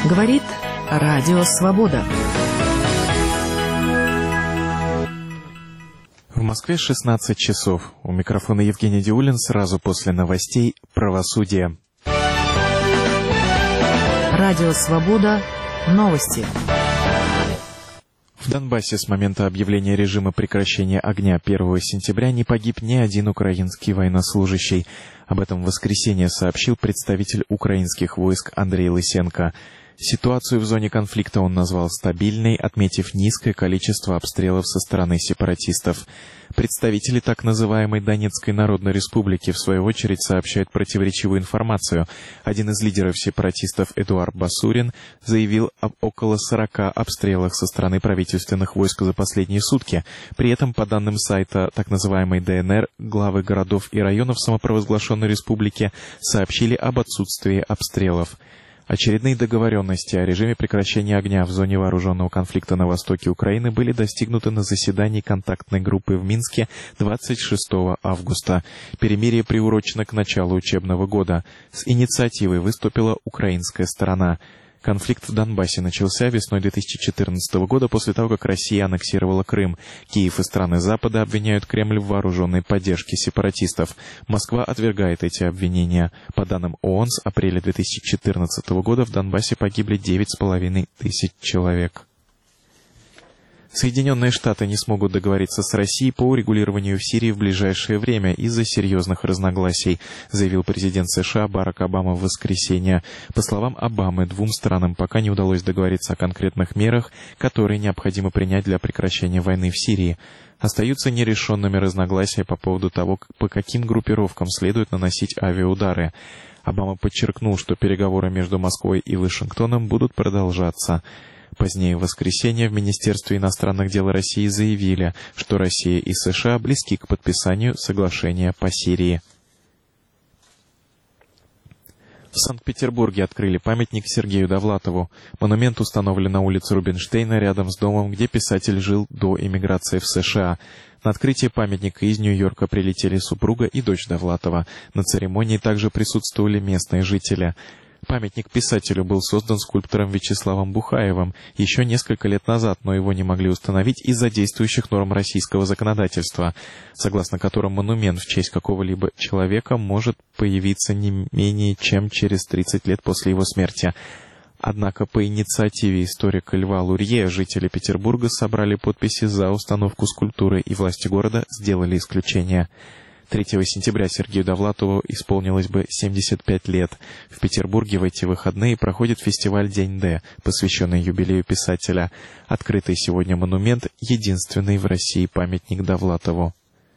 Говорит Радио Свобода. В Москве 16 часов. У микрофона Евгений Диулин. Сразу после новостей «Правосудие». Радио Свобода. Новости. В Донбассе с момента объявления режима прекращения огня 1 сентября не погиб ни один украинский военнослужащий. Об этом в воскресенье сообщил представитель украинских войск Андрей Лысенко. Ситуацию в зоне конфликта он назвал стабильной, отметив низкое количество обстрелов со стороны сепаратистов. Представители так называемой Донецкой Народной Республики, в свою очередь, сообщают противоречивую информацию. Один из лидеров сепаратистов, Эдуард Басурин, заявил об около 40 обстрелах со стороны правительственных войск за последние сутки. При этом, по данным сайта так называемой ДНР, главы городов и районов самопровозглашенной республики сообщили об отсутствии обстрелов. Очередные договоренности о режиме прекращения огня в зоне вооруженного конфликта на востоке Украины были достигнуты на заседании контактной группы в Минске 26 августа. Перемирие приурочено к началу учебного года. С инициативой выступила украинская сторона. Конфликт в Донбассе начался весной 2014 года после того, как Россия аннексировала Крым. Киев и страны Запада обвиняют Кремль в вооруженной поддержке сепаратистов. Москва отвергает эти обвинения. По данным ООН, с апреля 2014 года в Донбассе погибли 9,5 тысяч человек. Соединенные Штаты не смогут договориться с Россией по урегулированию в Сирии в ближайшее время из-за серьезных разногласий, заявил президент США Барак Обама в воскресенье. По словам Обамы, двум странам пока не удалось договориться о конкретных мерах, которые необходимо принять для прекращения войны в Сирии. Остаются нерешенными разногласия по поводу того, по каким группировкам следует наносить авиаудары. Обама подчеркнул, что переговоры между Москвой и Вашингтоном будут продолжаться. Позднее в воскресенье в Министерстве иностранных дел России заявили, что Россия и США близки к подписанию соглашения по Сирии. В Санкт-Петербурге открыли памятник Сергею Довлатову. Монумент установлен на улице Рубинштейна, рядом с домом, где писатель жил до эмиграции в США. На открытие памятника из Нью-Йорка прилетели супруга и дочь Довлатова. На церемонии также присутствовали местные жители. Памятник писателю был создан скульптором Вячеславом Бухаевым еще несколько лет назад, но его не могли установить из-за действующих норм российского законодательства, согласно которым монумент в честь какого-либо человека может появиться не менее чем через 30 лет после его смерти. Однако по инициативе историка Льва Лурье жители Петербурга собрали подписи за установку скульптуры, и власти города сделали исключение. 3 сентября Сергею Довлатову исполнилось бы 75 лет. В Петербурге в эти выходные проходит фестиваль «День Д», посвященный юбилею писателя. Открытый сегодня монумент — единственный в России памятник Довлатову.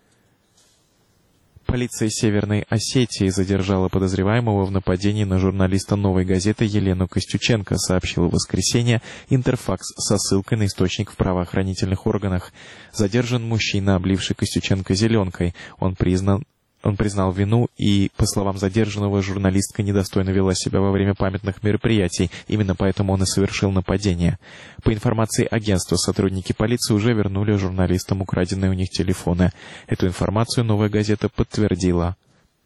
Полиция Северной Осетии задержала подозреваемого в нападении на журналиста «Новой газеты» Елену Костюченко, сообщил в воскресенье Интерфакс со ссылкой на источник в правоохранительных органах. Задержан мужчина, обливший Костюченко зеленкой. Он признал вину, и, по словам задержанного, журналистка недостойно вела себя во время памятных мероприятий. Именно поэтому он и совершил нападение. По информации агентства, сотрудники полиции уже вернули журналистам украденные у них телефоны. Эту информацию «Новая газета» подтвердила.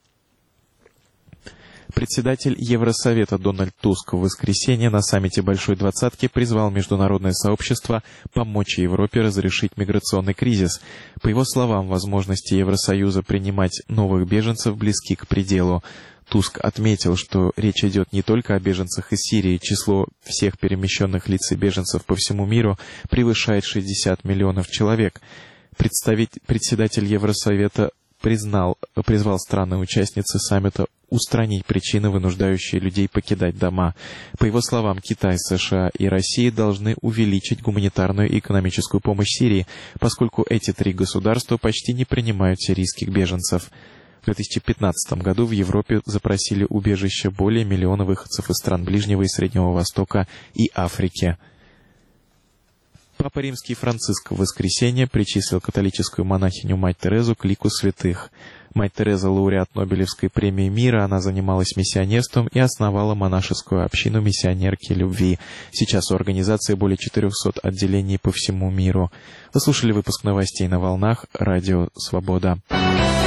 Председатель Евросовета Дональд Туск в воскресенье на саммите Большой Двадцатки призвал международное сообщество помочь Европе разрешить миграционный кризис. По его словам, возможности Евросоюза принимать новых беженцев близки к пределу. Туск отметил, что речь идет не только о беженцах из Сирии. Число всех перемещенных лиц и беженцев по всему миру превышает 60 миллионов человек. Председатель Евросовета призвал страны-участницы саммита устранить причины, вынуждающие людей покидать дома. По его словам, Китай, США и Россия должны увеличить гуманитарную и экономическую помощь Сирии, поскольку эти три государства почти не принимают сирийских беженцев. В 2015 году в Европе запросили убежище более миллиона выходцев из стран Ближнего и Среднего Востока и Африки. Папа Римский Франциск в воскресенье причислил католическую монахиню Мать Терезу к лику святых. Мать Тереза — лауреат Нобелевской премии мира, она занималась миссионерством и основала монашескую общину миссионерки любви. Сейчас у организации более 400 отделений по всему миру. Вы слушали выпуск новостей на волнах Радио Свобода.